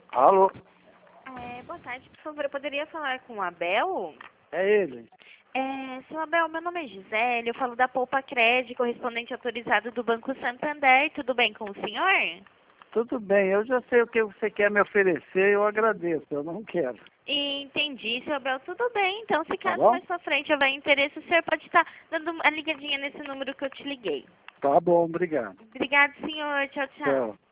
Alô? Boa tarde, por favor, eu poderia falar com o Abel? É ele? Seu Abel, meu nome é Gisele, eu falo da Poupa Cred, correspondente autorizado do Banco Santander. Tudo bem com o senhor? Tudo bem, eu já sei o que você quer me oferecer, eu agradeço, eu não quero. Entendi, seu Abel, tudo bem. Então, se Tá caso bom? mais pra frente houver interesse, o senhor pode estar dando uma ligadinha nesse número que eu te liguei. Tá bom, obrigado. Obrigado, senhor. Tchau, tchau. Tchau.